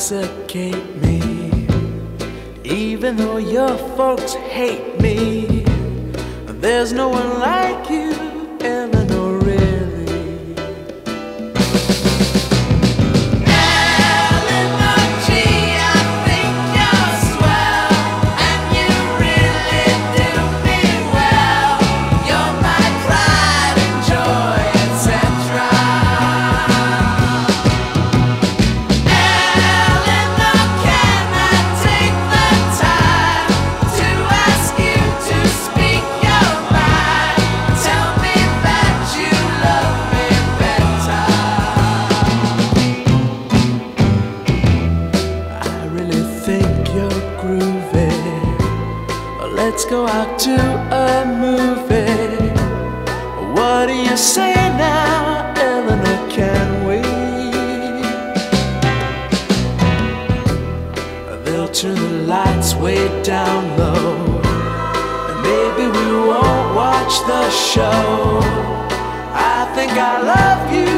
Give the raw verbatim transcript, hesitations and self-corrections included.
intoxicate me. Even though your folks hate me, there's no one like you, Eleanor, really. Eleanor, gee, I think you're swell, and you really do me well. You're my pride and joy, et cetera. Eleanor, can I take the time to ask you to speak your mind? Tell me that you love me better. I really think you're groovy. Let's go out to a movie. What do you say now, Eleanor, can we? They'll turn the lights way down low, and maybe we won't watch the show. I think I love you,